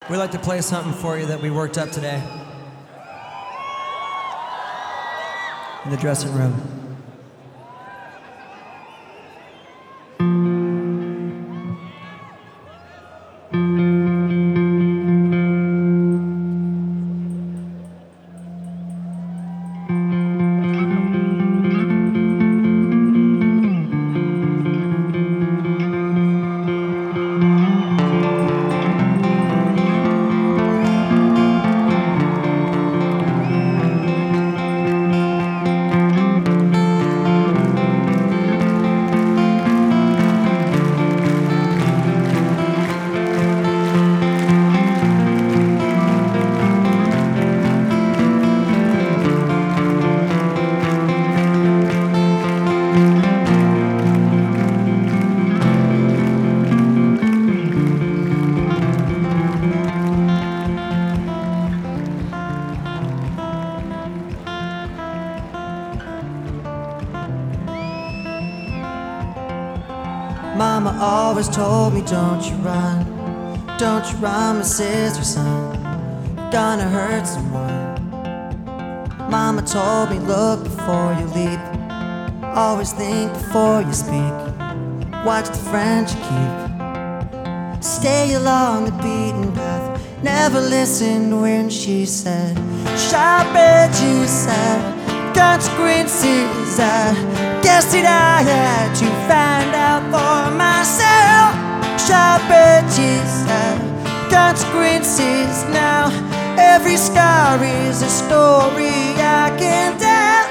We'd like to play something for you that we worked up today in the dressing room. Mama always told me, don't you run, my sister, son, you're gonna hurt someone. Mama told me, look before you leap, always think before you speak, watch the friends you keep, stay along the beaten path, never listened when she said, sharp edges said, consequences, I guess that I had to find out for myself. Sharp edges, consequences. Now every scar is a story I can tell.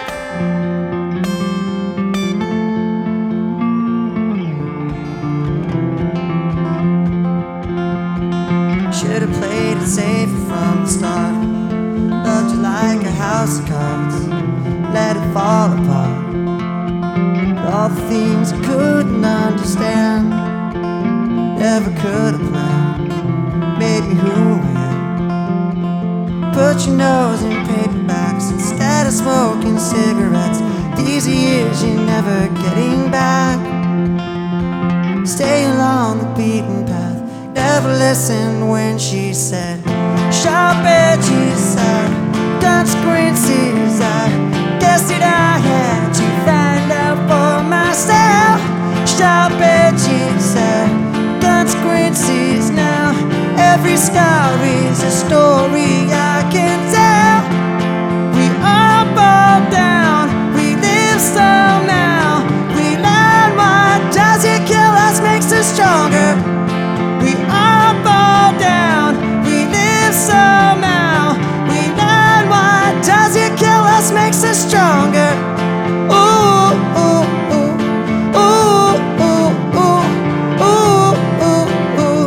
Should have played it safe from the start. Loved you like a house of cards, let it fall apart. All the things I couldn't understand, never could have planned, made me who I am. Put your nose in paperbacks instead of smoking cigarettes. These are years you're never getting back. Stay along the beaten path, never listen when she said, sharp edges, consequences. I guess that I had to find out for myself. Sharp edges, consequences. Now every scar is a story I can tell. We all fall down, we live somehow. We learn what does it kill us makes us stronger. We all fall down, we live somehow. We learn what does it kill us makes us stronger. Ooh, ooh, ooh, ooh, ooh, ooh, ooh, ooh, ooh.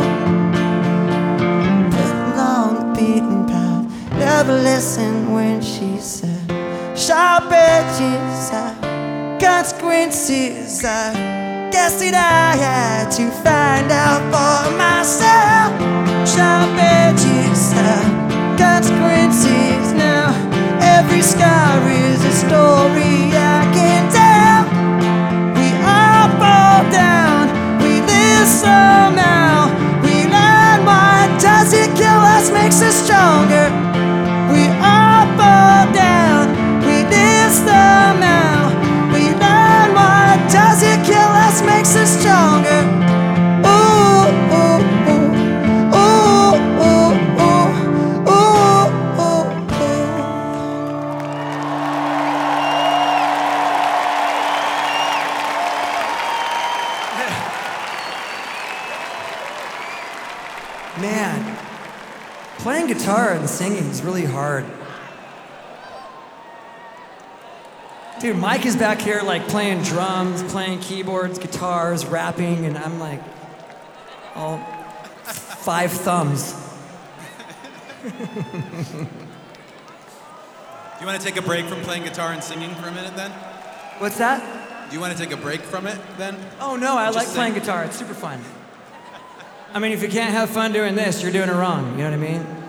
Putting on the beaten path, never listened when she said, sharp edges, consequences. I guess that I had to find out for myself. Sharp edges, consequences. Now every scar is a story I can tell. We all fall down, we live somehow. We learn what does it kill us makes us stronger. We all fall down, we live somehow. We learn what does it kill us makes us stronger. Ooh, ooh, ooh, ooh, ooh, ooh, ooh, ooh, ooh. Man, playing guitar and singing is really hard. Dude, Mike is back here like playing drums, playing keyboards, guitars, rapping, and I'm like all 5 thumbs. Do you want to take a break from playing guitar and singing for a minute then? What's that? Do you want to take a break from it then? Oh no, I like sing. playing guitar. It's super fun. I mean, if you can't have fun doing this, you're doing it wrong. You know what I mean?